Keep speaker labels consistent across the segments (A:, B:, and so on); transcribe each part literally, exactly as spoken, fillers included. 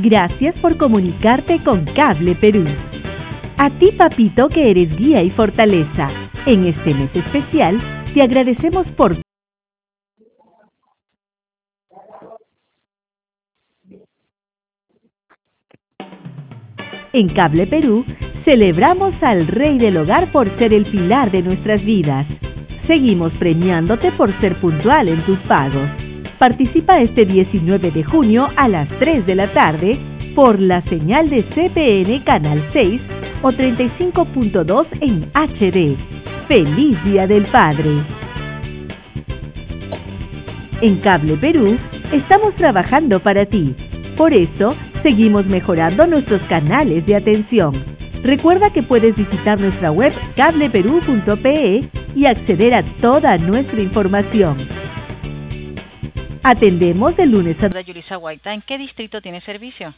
A: Gracias por comunicarte con Cable Perú. A ti, papito, que eres guía y fortaleza. En este mes especial, te agradecemos por En Cable Perú, celebramos al Rey del Hogar por ser el pilar de nuestras vidas. Seguimos premiándote por ser puntual en tus pagos. Participa este diecinueve de junio a las tres de la tarde por la señal de C P N Canal seis o treinta y cinco punto dos en H D. ¡Feliz Día del Padre! En Cable Perú, estamos trabajando para ti. Por eso, seguimos mejorando nuestros canales de atención. Recuerda que puedes visitar nuestra web cable perú punto pe y acceder a toda nuestra información. Atendemos de lunes a...
B: Yulisa Guaita, ¿en qué distrito tiene servicio?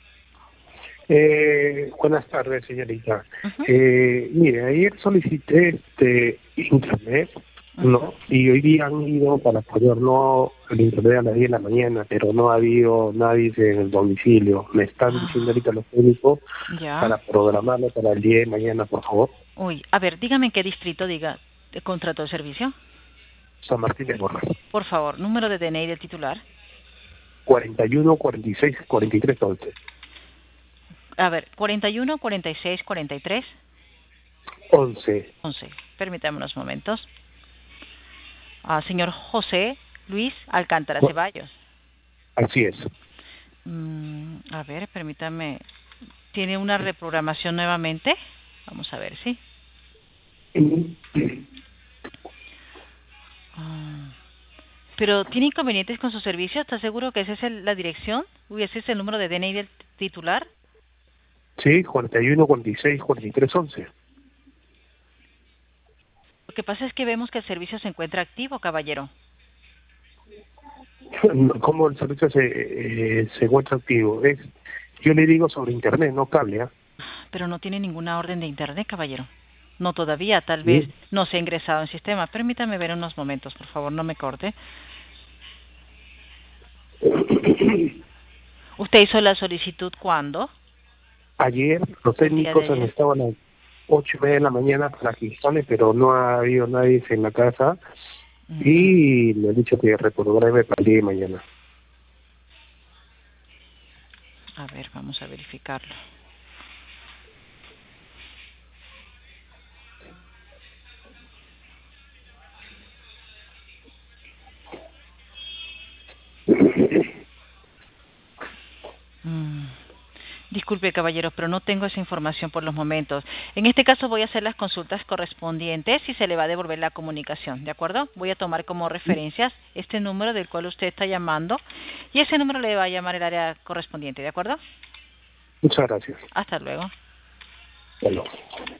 C: Eh, buenas tardes, señorita.
B: Uh-huh.
C: eh, mire, ayer solicité este internet,
B: Uh-huh.
C: ¿no? Y hoy día han ido para ponerlo el internet a las diez de la mañana, pero no ha habido nadie en el domicilio. Me están
B: Ah.
C: diciendo ahorita los técnicos
B: Ya.
C: para programarlo para el día de mañana, por favor.
B: Uy, a ver, dígame en qué distrito diga de contrato de servicio.
C: San Martín de Porras.
B: Por favor, número de D N I del titular.
C: cuarenta y uno, cuarenta y seis, cuarenta y tres, once.
B: A ver, cuarenta y uno, cuarenta y seis, cuarenta y tres.
C: once.
B: once. Permítame unos momentos. Ah, señor José Luis Alcántara
C: Bu-
B: Ceballos.
C: Así es.
B: Mm, a ver, permítame. ¿Tiene una reprogramación nuevamente? Vamos a ver, ¿sí? Ah, pero ¿tiene inconvenientes con su servicio? ¿Está seguro que esa es el- la dirección? Uy, ¿ese es el número de D N I del titular?
C: Sí, cuarenta y uno, cuarenta y seis, cuarenta y tres, once.
B: Lo que pasa es que vemos que el servicio se encuentra activo, caballero.
C: ¿Cómo el servicio se, eh, se encuentra activo? Es, yo le digo sobre internet, no cable, ¿ah?
B: Pero no tiene ninguna orden de internet, caballero. No todavía, tal
C: Sí.
B: vez no se ha ingresado en sistema. Permítame ver unos momentos, por favor, no me corte. ¿Usted hizo la solicitud cuándo?
C: Ayer los técnicos
B: ayer.
C: han estado a las ocho y media de la mañana para que instalen, pero no ha habido nadie en la casa
B: Mm.
C: y me han dicho que reprograme para el día de mañana.
B: A ver, vamos a verificarlo. Mm. Disculpe, caballero, pero no tengo esa información por los momentos. En este caso voy a hacer las consultas correspondientes y se le va a devolver la comunicación, ¿de acuerdo? Voy a tomar como referencias este número del cual usted está llamando y ese número le va a llamar el área correspondiente, ¿de acuerdo?
C: Muchas gracias.
B: Hasta luego.
C: Hasta luego.